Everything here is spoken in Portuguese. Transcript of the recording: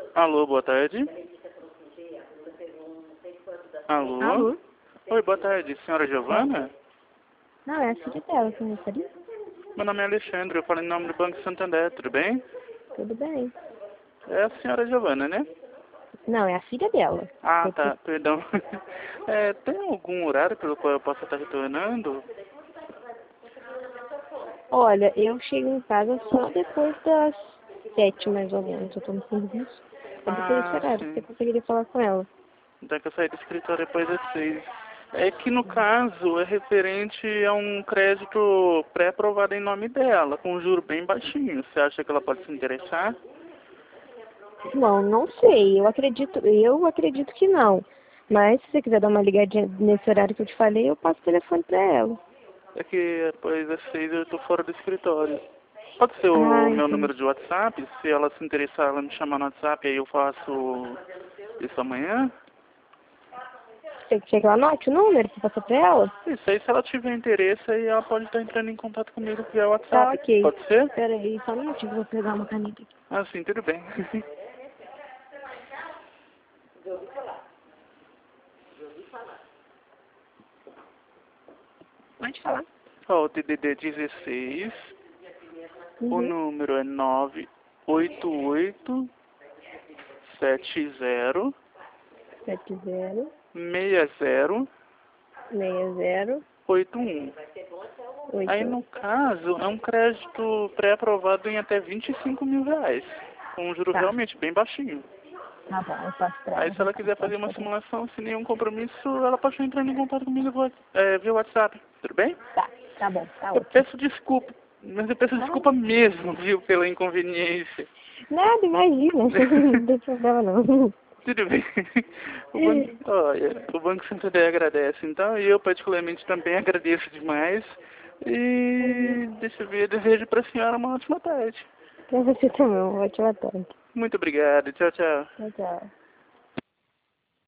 Alô, boa tarde. Alô? Alô? Oi, boa tarde. Senhora Giovana? Não, é a filha dela que me referiu. Meu nome é Alexandre, eu falo em nome do Banco Santander, tudo bem? Tudo bem. É a senhora Giovana, né? Não, é a filha dela. Ah, tá, perdão. Tem algum horário pelo qual eu possa estar retornando? Olha, eu chego em casa só depois das 7, mais ou menos. Eu tô no serviço. É depois desse horário que você Sim. conseguiria falar com ela. Então que eu saí do escritório depois das 6. É que no caso é referente a um crédito pré-aprovado em nome dela, com um juro bem baixinho. Você acha que ela pode se interessar? Bom, não sei. Eu acredito que não. Mas se você quiser dar uma ligadinha nesse horário que eu te falei, eu passo o telefone pra ela. É que depois das 6 eu tô fora do escritório. Pode ser Ah, o meu entendi. número de WhatsApp? Se ela se interessar, ela me chamar no WhatsApp, aí eu faço isso amanhã? Você quer que eu anote o número que passou pra ela? Isso aí, se ela tiver interesse, aí ela pode estar entrando em contato comigo via Tá, WhatsApp. ok. Pode ser? Pera aí, só um minutinho que eu vou pegar uma caneta aqui. Ah, sim, tudo bem. Pode falar. Ó, o DDD 16, o Uhum. número é 988 70 70 60 60 81. Aí, 8. no caso, é um crédito pré-aprovado em até R$ 25.000, com um juro Tá, realmente bem baixinho. tá bom, eu passo pra Aí, ela. se ela Então, quiser fazer pode uma fazer. simulação sem nenhum compromisso, ela pode estar entrando em contato comigo via WhatsApp. Tudo bem? Tá bom, tá Eu ótimo. peço desculpa, mas eu peço Ah, desculpa mesmo, viu, pela inconveniência. nada, imagina. Não tem problema não. Tudo bem. O Banco Santander agradece, então, e eu particularmente também agradeço demais. E deixa eu ver, desejo para a senhora uma ótima tarde. Pra você também, uma ótima tarde. Muito obrigado. Tchau, tchau. Tchau, tchau.